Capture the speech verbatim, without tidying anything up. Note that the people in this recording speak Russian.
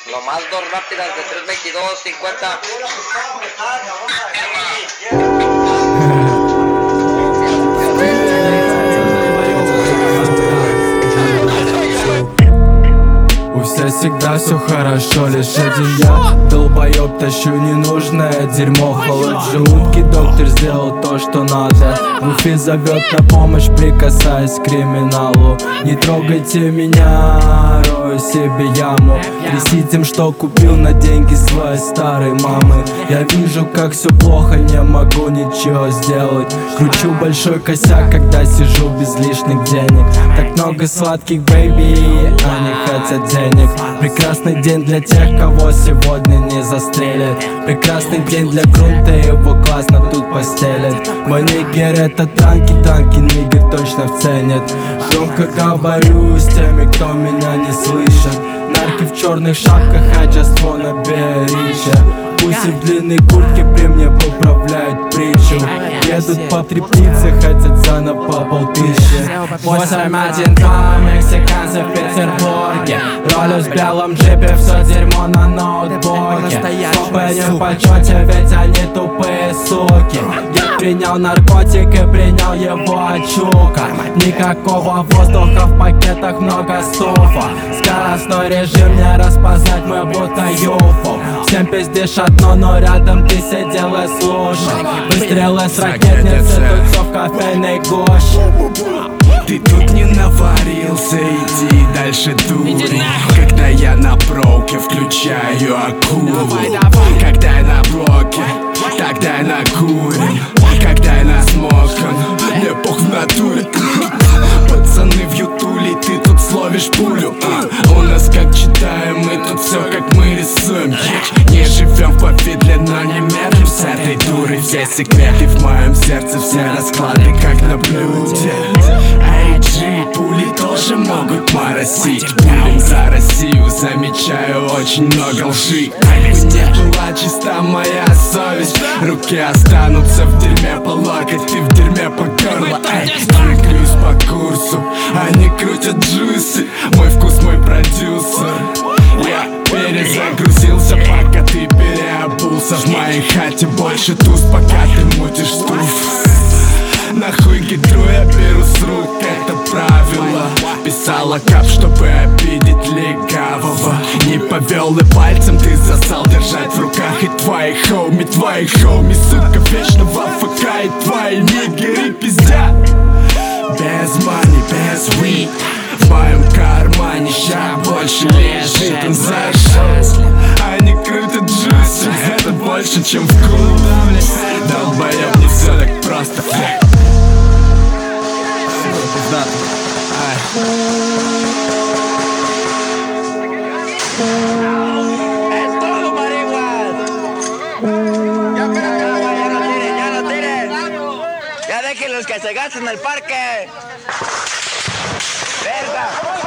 Nomás dos rápidas de tres veintidós cincuenta. У всех всегда все хорошо, лишь один я долбоёб, тащу ненужное дерьмо. Холод в желудке, доктор сделал то, что надо. Уфи зовет на помощь, прикасаясь к криминалу. Не трогайте меня, рою себе яму. Тряси тем, что купил на деньги своей старой мамы. Я вижу, как все плохо, не могу ничего сделать. Кручу большой косяк, когда сижу без лишних денег. Так много сладких бэйби, они хотят денег. Прекрасный день для тех, кого сегодня не застрелят. Прекрасный день для грунта, его классно тут постелят. Мой нигер это танки, танки нигер точно вценят. Громко говорю с теми, кто меня не слышит. Нарки в черных шапках, I just wanna be rich. Пусть в длинной куртке при мне поправляют притчу. Едут по триплице, хотят цена по полтыщи. Восемь один два, мексиканцы в Петербурге. Ролюсь в белом джипе, все дерьмо на ноутбуке. Копы не в почете, ведь они тупые суки. Я принял наркотик и принял его от чука. Никакого воздуха, в пакетах много суфа. Скоростной режим не распознать, мы будто юфу. Всем пиздишь одно, но рядом ты сидел и слушал. Выстрелы с ракетницы, тут все в кофейной гуще. Ты тут не наварился, иди дальше дури. Когда я на броке, включаю акулу. Когда я на блоке, тогда я накурен. Когда я насмокан, мне пох в натуре. Пацаны в ютуле, ты тут словишь пулю. У нас как читаем, мы тут все как мы рисуем. Не живем в повидле, но не мерим с этой дурой. Все секреты в моем сердце, все расклады как на блюде. Эй, джи, пули тоже могут моросить. Пулем за Россию замечаю очень много лжи. Бы не была чиста моя совесть, руки останутся в дерьме по локоть, ты в дерьме по горло. Эй, двигаюсь по курсу, они крутят джусы. Мой вкус, мой продюсер. Я перезагрузился, пока ты переобулся. В моей хате больше туз, пока ты мутишь стуф. Нахуй гидру я беру с рук, это правило. Писала кап, чтобы обидеть легавого. Не повел и пальцем ты засал держать в руках. И твои хоуми, твои хоуми, сука, вечно в АФК. И твои нигеры пиздят. Без мани, без weed. В моем кармане ща больше лежит он за. Они крутят джуси, это больше, чем вкус. Долбоёб, не все так просто. Es todo, marihuana. Ya, espera, ya, ya no tiren, ya no tiren. Ya dejen los que se gasten el parque. Verga.